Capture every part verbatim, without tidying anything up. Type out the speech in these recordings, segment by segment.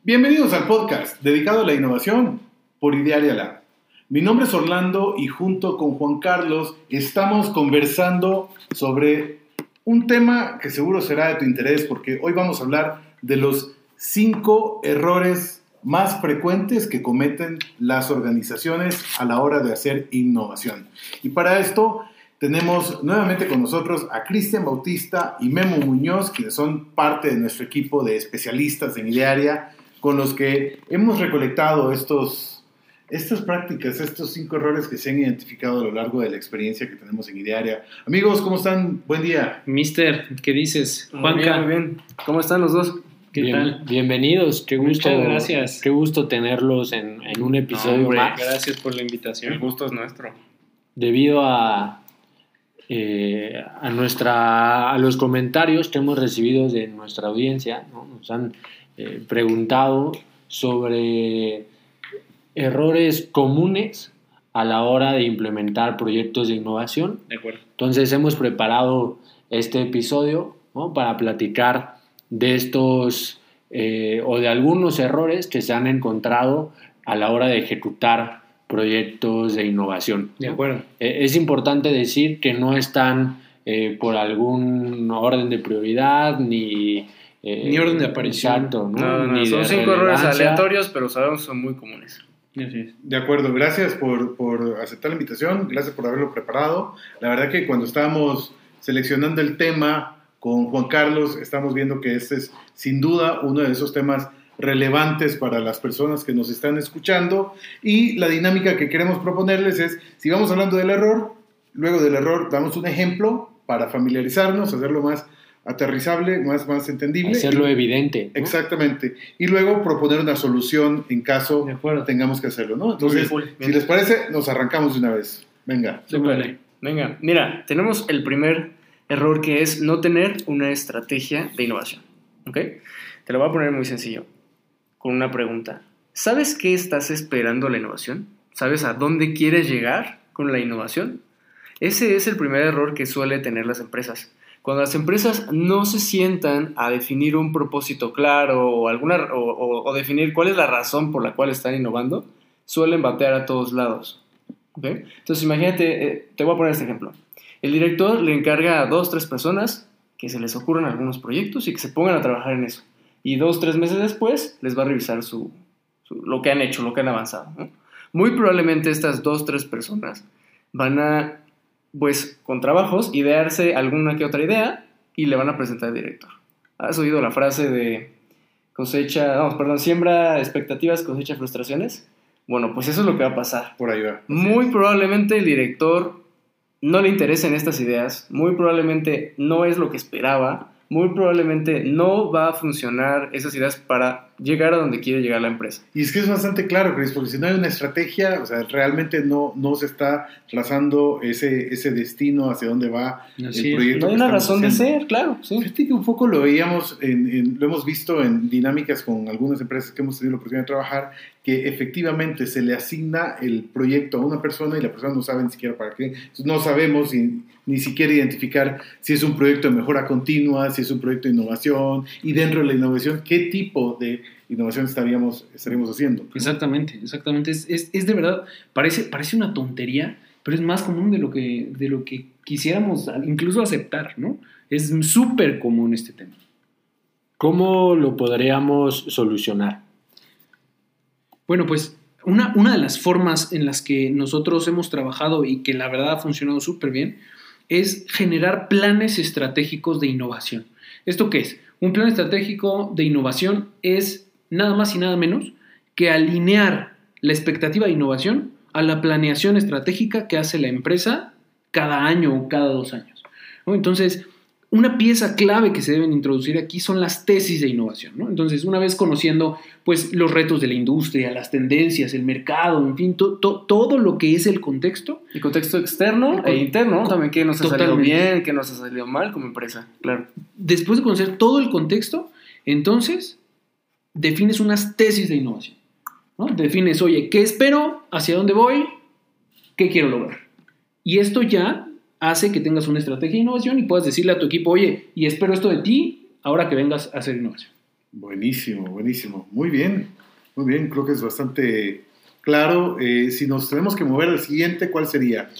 Bienvenidos al podcast dedicado a la innovación por Idearia Lab. Mi nombre es Orlando y junto con Juan Carlos estamos conversando sobre un tema que seguro será de tu interés porque hoy vamos a hablar de los cinco errores más frecuentes que cometen las organizaciones a la hora de hacer innovación. Y para esto tenemos nuevamente con nosotros a Cristian Bautista y Memo Muñoz, quienes son parte de nuestro equipo de especialistas en Idearia, con los que hemos recolectado estos, estas prácticas, estos cinco errores que se han identificado a lo largo de la experiencia que tenemos en Idearia. Amigos, ¿cómo están? Buen día. Mister, ¿qué dices? Juanca. Muy bien, muy bien. ¿Cómo están los dos? ¿Qué Bien, tal? Bienvenidos, qué gusto, Muchas gracias. Qué gusto tenerlos en, en un episodio Hombre, más. Gracias por la invitación. El gusto es nuestro. Debido a, eh, a, nuestra, a los comentarios que hemos recibido de nuestra audiencia, ¿no? Nos han eh, preguntado sobre errores comunes a la hora de implementar proyectos de innovación. De acuerdo. Entonces hemos preparado este episodio, ¿no? Para platicar de estos eh, o de algunos errores que se han encontrado a la hora de ejecutar proyectos de innovación, ¿no? De acuerdo. Eh, es importante decir que no están eh, por algún orden de prioridad ni... Eh, Ni orden de aparición. Exacto, ¿no? No, no, Ni son de cinco errores relevancia. aleatorios, pero sabemos que son muy comunes. Así es. De acuerdo, gracias por, por aceptar la invitación, gracias por haberlo preparado. La verdad que cuando estábamos seleccionando el tema con Juan Carlos, estamos viendo que este es sin duda uno de esos temas relevantes para las personas que nos están escuchando, y la dinámica que queremos proponerles es, si vamos hablando del error, luego del error damos un ejemplo para familiarizarnos, hacerlo más aterrizable, más, más entendible. Hacerlo y, evidente, ¿no? Exactamente. Y luego proponer una solución en caso De acuerdo. tengamos que hacerlo, ¿no? Entonces, Muy bien, si les parece, nos arrancamos de una vez. Venga. Súper. Venga, mira, tenemos el primer error, que es no tener una estrategia de innovación. ¿Ok? Te lo voy a poner muy sencillo, con una pregunta. ¿Sabes qué estás esperando la innovación? ¿Sabes a dónde quieres llegar con la innovación? Ese es el primer error que suele tener las empresas. Cuando las empresas no se sientan a definir un propósito claro o, alguna, o, o, o definir cuál es la razón por la cual están innovando, suelen batear a todos lados. ¿Okay? Entonces imagínate, eh, te voy a poner este ejemplo. El director le encarga a dos, tres personas que se les ocurran algunos proyectos y que se pongan a trabajar en eso. Y dos, tres meses después les va a revisar su, su, lo que han hecho, lo que han avanzado, ¿no? Muy probablemente estas dos, tres personas van a, pues, con trabajos, idearse alguna que otra idea y le van a presentar al director. ¿Has oído la frase de cosecha, no, perdón, siembra expectativas, cosecha frustraciones? Bueno, pues eso es lo que va a pasar. Por ahí va. Muy probablemente el director no le interesen estas ideas, muy probablemente no es lo que esperaba, muy probablemente no va a funcionar esas ideas para llegar a donde quiere llegar la empresa. Y es que es bastante claro, Chris, porque si no hay una estrategia, o sea, realmente no, no se está trazando ese, ese destino hacia dónde va Así el es. proyecto. No hay que una estamos razón de haciendo. ser, claro, sí. Fíjate que un poco lo veíamos, en, en, lo hemos visto en dinámicas con algunas empresas que hemos tenido la oportunidad de trabajar, que efectivamente se le asigna el proyecto a una persona y la persona no sabe ni siquiera para qué. Entonces, no sabemos si, ni siquiera identificar si es un proyecto de mejora continua, si es un proyecto de innovación, y dentro de la innovación, qué tipo de innovación estaríamos, estaríamos haciendo. Exactamente, exactamente. Es, es, es de verdad, parece, parece una tontería, pero es más común de lo que, de lo que quisiéramos incluso aceptar, ¿no? Es súper común este tema. ¿Cómo lo podríamos solucionar? Bueno, pues una, una de las formas en las que nosotros hemos trabajado y que la verdad ha funcionado súper bien es generar planes estratégicos de innovación. ¿Esto qué es? Un plan estratégico de innovación es nada más y nada menos que alinear la expectativa de innovación a la planeación estratégica que hace la empresa cada año o cada dos años, ¿no? Entonces, una pieza clave que se deben introducir aquí son las tesis de innovación, ¿no? Entonces, una vez conociendo pues, los retos de la industria, las tendencias, el mercado, en fin, to, to, todo lo que es el contexto. El contexto externo e interno, ¿no? También qué nos ha salido Totalmente. bien, qué nos ha salido mal como empresa, claro. Después de conocer todo el contexto, entonces defines unas tesis de innovación, ¿no? Defines, oye, ¿qué espero? ¿Hacia dónde voy? ¿Qué quiero lograr? Y esto ya hace que tengas una estrategia de innovación y puedas decirle a tu equipo, oye, y espero esto de ti ahora que vengas a hacer innovación. Buenísimo, buenísimo. Muy bien, muy bien. Creo que es bastante claro. Eh, si nos tenemos que mover al siguiente, ¿cuál sería?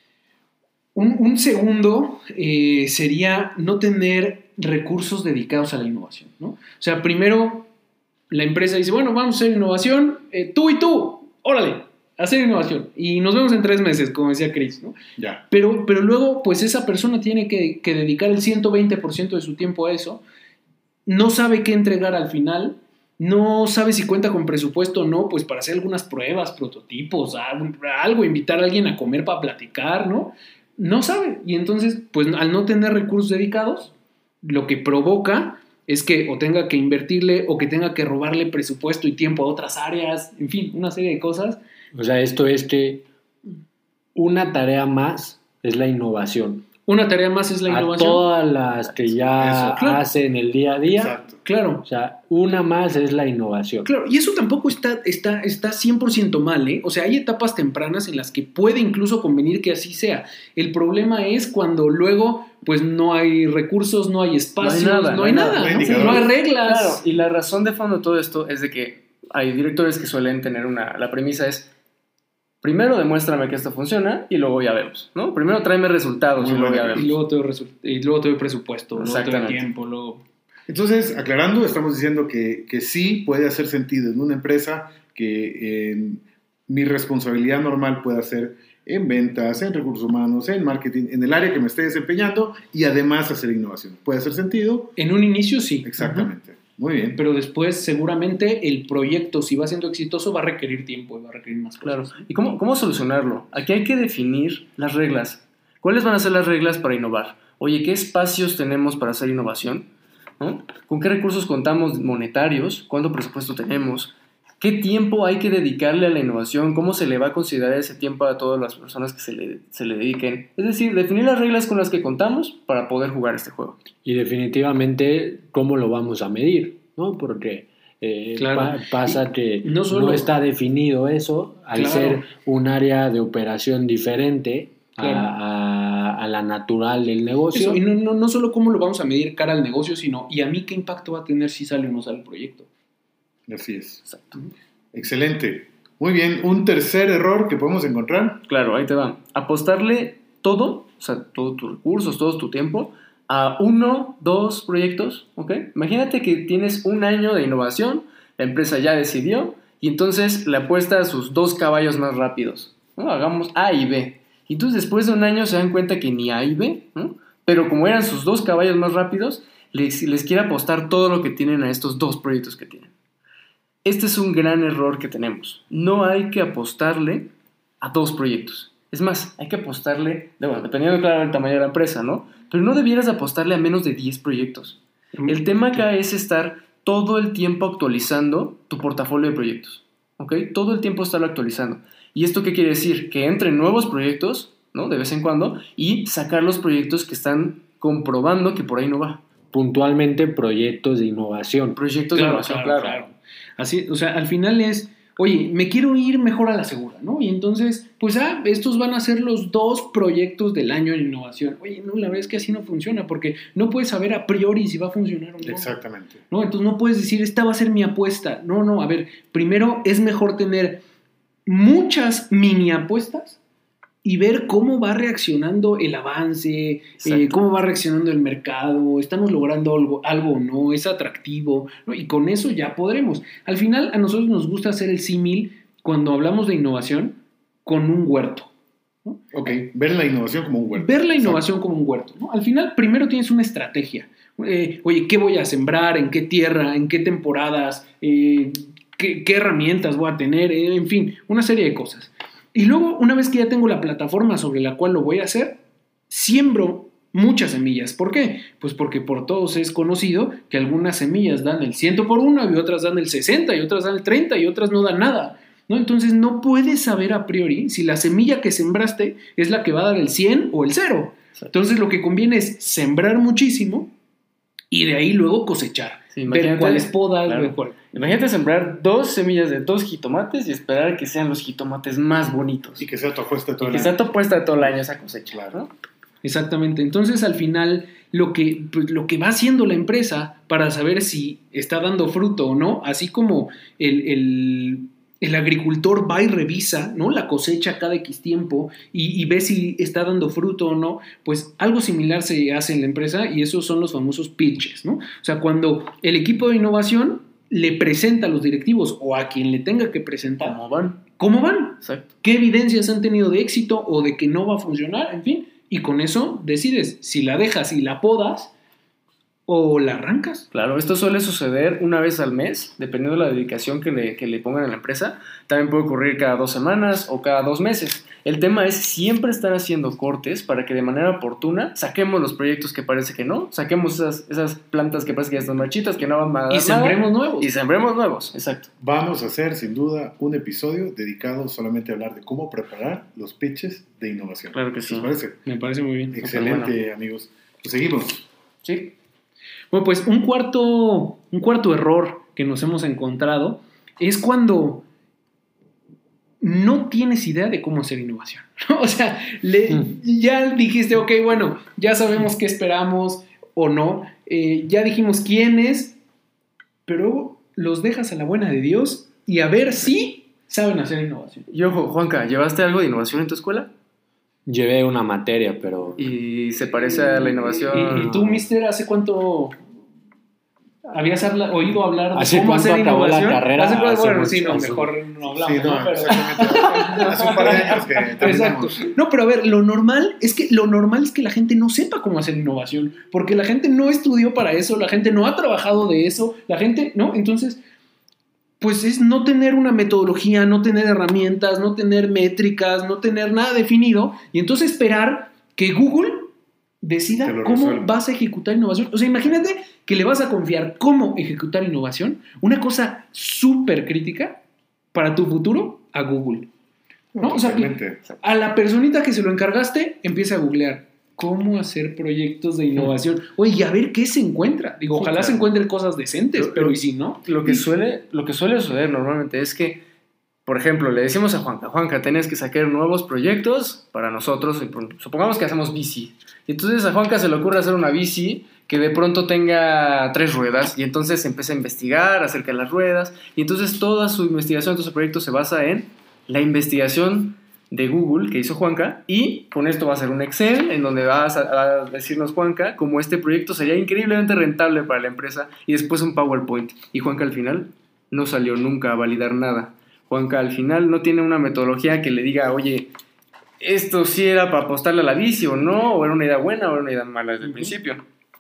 Un, un segundo eh, sería no tener recursos dedicados a la innovación, ¿no? O sea, primero la empresa dice, bueno, vamos a hacer innovación, eh, tú y tú, órale, hacer innovación. Y nos vemos en tres meses, como decía Chris, ¿no? Ya. Pero, pero luego, pues esa persona tiene que, que dedicar el ciento veinte por ciento de su tiempo a eso. No sabe qué entregar al final. No sabe si cuenta con presupuesto o no, pues para hacer algunas pruebas, prototipos, algo, invitar a alguien a comer para platicar, ¿no? No sabe. Y entonces, pues al no tener recursos dedicados, lo que provoca es que o tenga que invertirle o que tenga que robarle presupuesto y tiempo a otras áreas, en fin, una serie de cosas. O sea, esto es que una tarea más es la innovación. Una tarea más es la innovación. A todas las que ya Eso, claro. hacen el día a día. Exacto. Claro. O sea, una más es la innovación. Claro, y eso tampoco está, está, está cien por ciento mal, ¿eh? O sea, hay etapas tempranas en las que puede incluso convenir que así sea. El problema es cuando luego, pues, no hay recursos, no hay espacios, no hay nada, no hay, nada, no hay, ¿no? No hay reglas. Claro, y la razón de fondo de todo esto es de que hay directores que suelen tener una... La premisa es, primero demuéstrame que esto funciona y luego ya vemos, ¿no? Primero tráeme resultados Muy y luego bueno. ya vemos. Y luego te doy, resu- y luego te doy presupuesto, luego te doy Exactamente. tiempo, luego... Entonces, aclarando, estamos diciendo que, que sí puede hacer sentido en una empresa que eh, mi responsabilidad normal pueda ser en ventas, en recursos humanos, en marketing, en el área que me esté desempeñando y además hacer innovación. ¿Puede hacer sentido? En un inicio sí. Exactamente. Muy bien. Pero después seguramente el proyecto, si va siendo exitoso, va a requerir tiempo y va a requerir más Claro. cosas. ¿Y cómo, cómo solucionarlo? Aquí hay que definir las reglas. ¿Cuáles van a ser las reglas para innovar? Oye, ¿qué espacios tenemos para hacer innovación? ¿No? ¿Con qué recursos contamos monetarios? ¿Cuánto presupuesto tenemos? ¿Qué tiempo hay que dedicarle a la innovación? ¿Cómo se le va a considerar ese tiempo a todas las personas que se le, se le dediquen? Es decir, definir las reglas con las que contamos para poder jugar este juego. Y definitivamente, ¿cómo lo vamos a medir? ¿No? Porque eh, Claro. pa- pasa que no solo- no está definido eso, al Claro. ser un área de operación diferente Claro. a, a- a la natural del negocio. Eso, y no, no, no solo cómo lo vamos a medir cara al negocio, sino y a mí qué impacto va a tener si sale o no sale el proyecto. Así es. Exacto. Excelente. Muy bien. Un tercer error que podemos encontrar. Claro, ahí te va. Apostarle todo, o sea, todos tus recursos, todo tu tiempo, a uno, dos proyectos, ¿ok? Imagínate que tienes un año de innovación, la empresa ya decidió, y entonces le apuesta a sus dos caballos más rápidos, ¿no? Hagamos A y B. Y entonces después de un año se dan cuenta que ni A y B, ¿no? Pero como eran sus dos caballos más rápidos, les, les quiere apostar todo lo que tienen a estos dos proyectos que tienen. Este es un gran error que tenemos. No hay que apostarle a dos proyectos. Es más, hay que apostarle, bueno, dependiendo claro del tamaño de la empresa, ¿no? Pero no debieras apostarle a menos de diez proyectos. El tema acá es estar todo el tiempo actualizando tu portafolio de proyectos, ¿ok? Todo el tiempo estarlo actualizando. ¿Y esto qué quiere decir? Que entren nuevos proyectos, ¿no? De vez en cuando, y sacar los proyectos que están comprobando que por ahí no va. Puntualmente proyectos de innovación. Proyectos de innovación, claro. Así, o sea, al final es, oye, me quiero ir mejor a la segura, ¿no? Y entonces, pues, ah, estos van a ser los dos proyectos del año en innovación. Oye, no, la verdad es que así no funciona, porque no puedes saber a priori si va a funcionar o no. Exactamente. ¿No? Entonces no puedes decir, esta va a ser mi apuesta. No, no, a ver, primero es mejor tener muchas mini apuestas y ver cómo va reaccionando el avance, eh, cómo va reaccionando el mercado, estamos logrando algo, algo o no, es atractivo, ¿no? Y con eso ya podremos. Al final a nosotros nos gusta hacer el símil cuando hablamos de innovación con un huerto, ¿no? Ok, ver la innovación como un huerto. Ver la innovación como un huerto, ¿no? Al final primero tienes una estrategia. Eh, oye, ¿qué voy a sembrar? ¿En qué tierra? ¿En qué temporadas? Eh, ¿qué, ¿Qué herramientas voy a tener? Eh, en fin, una serie de cosas. Y luego, una vez que ya tengo la plataforma sobre la cual lo voy a hacer, siembro muchas semillas. ¿Por qué? Pues porque por todos es conocido que algunas semillas dan el cien por uno y otras dan el sesenta y otras dan el treinta y otras no dan nada, ¿no? Entonces no puedes saber a priori si la semilla que sembraste es la que va a dar el cien o el cero. Entonces lo que conviene es sembrar muchísimo y de ahí luego cosechar. Sí, ver cuáles podas, claro. ver cuál... Imagínate sembrar dos semillas de dos jitomates y esperar a que sean los jitomates más bonitos. Y que sea tu apuesta todo Y el que año. sea tu apuesta todo el año esa cosecha. Claro. ¿No? Exactamente. Entonces, al final, lo que, pues, lo que va haciendo la empresa para saber si está dando fruto o no, así como el, el, el agricultor va y revisa, ¿no?, la cosecha cada X tiempo y, y ve si está dando fruto o no, pues algo similar se hace en la empresa y esos son los famosos pitches, ¿no? O sea, cuando el equipo de innovación le presenta a los directivos o a quien le tenga que presentar ¿Cómo van? ¿Cómo van? Exacto. ¿Qué evidencias han tenido de éxito o de que no va a funcionar? En fin, y con eso decides si la dejas y la podas o la arrancas. Claro, esto suele suceder una vez al mes, dependiendo de la dedicación que le, que le pongan a la empresa. También puede ocurrir cada dos semanas o cada dos meses. El tema es siempre estar haciendo cortes para que de manera oportuna saquemos los proyectos que parece que no, saquemos esas, esas plantas que parece que ya están marchitas, que no van a dar Y sembremos nada, nuevos. Y sembremos nuevos, exacto. Vamos a hacer, sin duda, un episodio dedicado solamente a hablar de cómo preparar los pitches de innovación. Claro que sí. ¿Les parece? Me parece muy bien. Excelente, bueno. amigos. Pues seguimos. Sí. Bueno, pues un cuarto, un cuarto error que nos hemos encontrado es cuando no tienes idea de cómo hacer innovación. O sea, le, Mm. ya dijiste, ok, bueno, ya sabemos qué esperamos o no, eh, ya dijimos quién es, pero los dejas a la buena de Dios y a ver si saben hacer innovación. Y ojo, Juanca, ¿llevaste algo de innovación en tu escuela? Llevé una materia, pero Y se parece a la innovación. ¿Y, y tú, mister, hace cuánto habías habla- oído hablar de ¿Hace cómo cuánto hacer acabó la innovación? carrera? ¿Hace cuánto? Hace Bueno, mucho, sí, no, hace mejor no hablamos, Sí, no, ¿no? Pero- exactamente. Hace un par de años que Exacto. terminamos. No, pero a ver, lo normal es que lo normal es que la gente no sepa cómo hacer innovación, porque la gente no estudió para eso, la gente no ha trabajado de eso, la gente, ¿no? Entonces, pues es no tener una metodología, no tener herramientas, no tener métricas, no tener nada definido, y entonces esperar que Google decida Te lo cómo resuelve. vas a ejecutar innovación. O sea, imagínate que le vas a confiar cómo ejecutar innovación, una cosa súper crítica para tu futuro, a Google. ¿No? O sea, que Totalmente. a la personita que se lo encargaste, empieza a googlear cómo hacer proyectos de innovación. Oye, y a ver qué se encuentra. Digo, Sí, ojalá claro. se encuentren cosas decentes, Lo- pero lo- ¿y si no? Lo que suele, lo que suele suceder normalmente es que, por ejemplo, le decimos a Juanca, Juanca, tienes que sacar nuevos proyectos para nosotros. Supongamos que hacemos bici. Y entonces a Juanca se le ocurre hacer una bici que de pronto tenga tres ruedas. Y entonces empieza a investigar acerca de las ruedas. Y entonces toda su investigación, todo su proyecto se basa en la investigación de Google que hizo Juanca. Y con esto va a ser un Excel en donde va a, a decirnos Juanca cómo este proyecto sería increíblemente rentable para la empresa. Y después un PowerPoint. Y Juanca al final no salió nunca a validar nada. Juanca al final no tiene una metodología que le diga, oye, esto sí era para apostarle a la bici o no, o era una idea buena o era una idea mala desde el principio.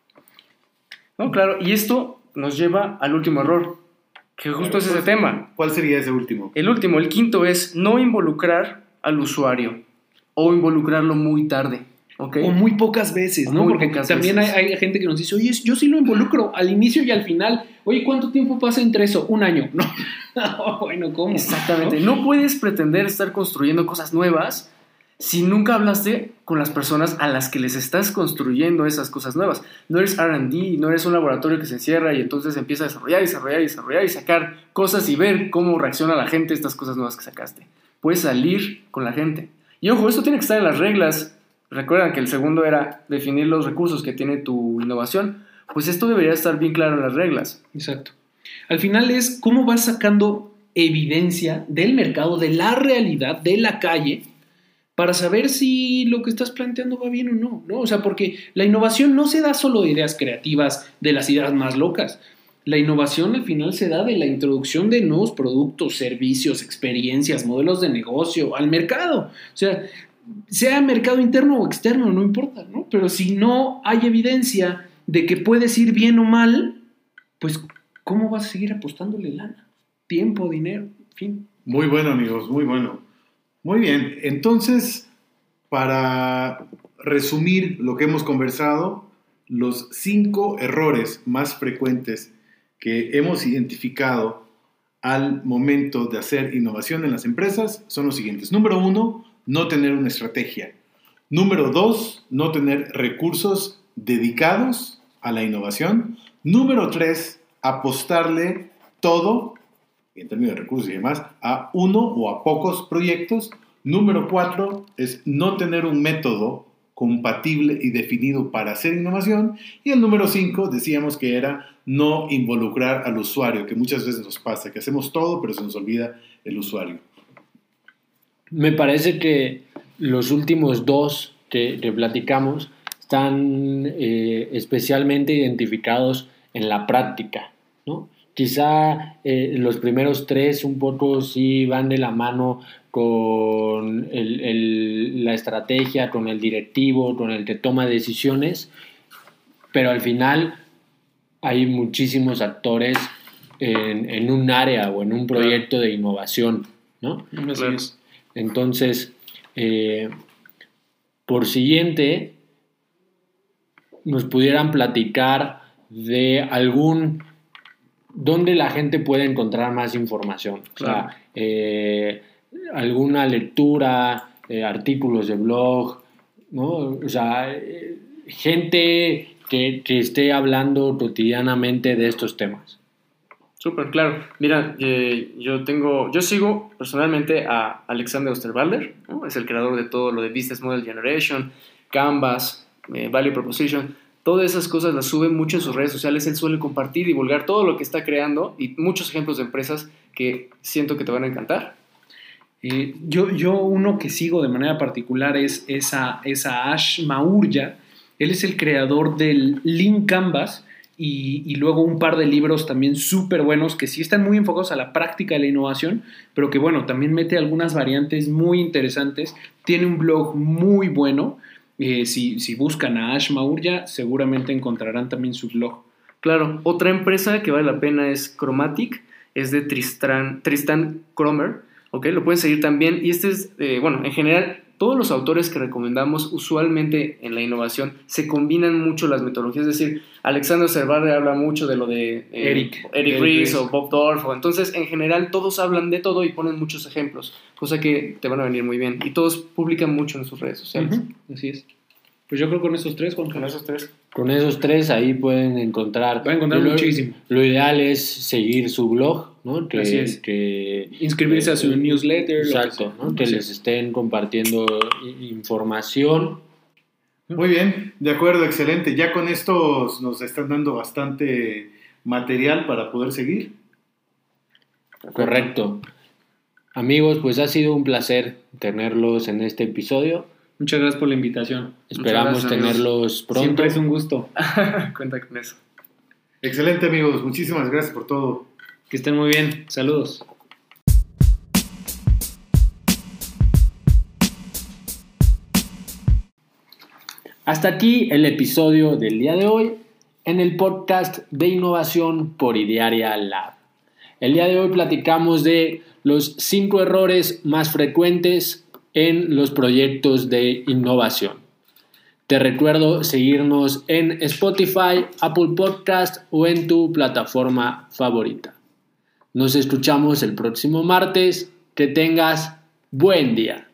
No, claro, y esto nos lleva al último error, que justo es ese tema. ¿Cuál sería ese último? El último, el quinto, es no involucrar al usuario o involucrarlo muy tarde. ¿Ok? O muy pocas veces, O ¿no? muy Porque pocas también hay, veces. hay gente que nos dice, oye, yo sí lo involucro al inicio y al final. Oye, ¿cuánto tiempo pasa entre eso? Un año. No, no bueno, ¿cómo? Exactamente. No puedes pretender estar construyendo cosas nuevas si nunca hablaste con las personas a las que les estás construyendo esas cosas nuevas. No eres R and D, no eres un laboratorio que se encierra y entonces empieza a desarrollar, desarrollar, desarrollar y sacar cosas y ver cómo reacciona la gente a estas cosas nuevas que sacaste. Puedes salir con la gente. Y ojo, esto tiene que estar en las reglas. Recuerdan que el segundo era definir los recursos que tiene tu innovación. Pues esto debería estar bien claro en las reglas. Exacto. Al final es cómo vas sacando evidencia del mercado, de la realidad, de la calle, para saber si lo que estás planteando va bien o no, ¿no? O sea, porque la innovación no se da solo de ideas creativas, de las ideas más locas. La innovación al final se da de la introducción de nuevos productos, servicios, experiencias, modelos de negocio al mercado. O sea, sea mercado interno o externo, no importa, ¿no? Pero si no hay evidencia de que puedes ir bien o mal, pues ¿cómo vas a seguir apostándole lana? Tiempo, dinero, en fin. Muy bueno, amigos, muy bueno. Muy bien, entonces, para resumir lo que hemos conversado, los cinco errores más frecuentes que hemos identificado al momento de hacer innovación en las empresas son los siguientes. Número uno, no tener una estrategia. Número dos, no tener recursos dedicados a la innovación. Número tres, apostarle todo, en términos de recursos y demás, a uno o a pocos proyectos. Número cuatro es no tener un método compatible y definido para hacer innovación. Y el número cinco decíamos que era no involucrar al usuario, que muchas veces nos pasa, que hacemos todo pero se nos olvida el usuario. Me parece que los últimos dos que, que platicamos están eh, especialmente identificados en la práctica, ¿no? Quizá eh, los primeros tres un poco sí van de la mano con el, el, la estrategia, con el directivo, con el que toma decisiones, pero al final hay muchísimos actores en, en un área o en un proyecto de innovación, ¿no? Así es. Entonces, eh, por siguiente, nos pudieran platicar de algún, dónde la gente puede encontrar más información. Claro. O sea, eh, alguna lectura, eh, artículos de blog, ¿no? O sea, eh, gente que, que esté hablando cotidianamente de estos temas. Súper, claro. Mira, eh, yo tengo, yo sigo personalmente a Alexander Osterwalder, ¿no? Es el creador de todo lo de Business Model Generation, Canvas, eh, Value Proposition. Todas esas cosas las sube mucho en sus redes sociales. Él suele compartir y divulgar todo lo que está creando y muchos ejemplos de empresas que siento que te van a encantar. Eh, yo, yo uno que sigo de manera particular es esa, esa Ash Maurya. Él es el creador del Lean Canvas. Y, y luego un par de libros también súper buenos que sí están muy enfocados a la práctica de la innovación, pero que bueno, también mete algunas variantes muy interesantes. Tiene un blog muy bueno. Eh, si, si buscan a Ash Maurya, seguramente encontrarán también su blog. Claro, otra empresa que vale la pena es Chromatic, es de Tristan, Tristan Kromer, ¿ok? Lo pueden seguir también. Y este es, eh, bueno, en general, todos los autores que recomendamos usualmente en la innovación se combinan mucho las metodologías. Es decir, Alexander Osterwalder habla mucho de lo de eh, Eric, Eric Ries o Bob Dorf. Entonces, en general, todos hablan de todo y ponen muchos ejemplos, cosa que te van a venir muy bien. Y todos publican mucho en sus redes sociales. Uh-huh. Así es. Pues yo creo con esos tres, Juan. Con esos tres. Con esos tres ahí pueden encontrar. Pueden encontrar lo, muchísimo. Lo ideal es seguir su blog, ¿no? Que, Así es. Que, inscribirse eh, a su newsletter. Exacto, que, ¿no? Que sí. les estén compartiendo información. Muy bien, de acuerdo, excelente. Ya con esto nos están dando bastante material para poder seguir. Correcto. Amigos, pues ha sido un placer tenerlos en este episodio. Muchas gracias por la invitación. Esperamos gracias, tenerlos pronto. Siempre es un gusto. Cuenta con eso. Excelente, amigos. Muchísimas gracias por todo. Que estén muy bien. Saludos. Hasta aquí el episodio del día de hoy en el podcast de innovación por Idearia Lab. El día de hoy platicamos de los cinco errores más frecuentes en los proyectos de innovación. Te recuerdo seguirnos en Spotify, Apple Podcast o en tu plataforma favorita. Nos escuchamos el próximo martes. Que tengas buen día.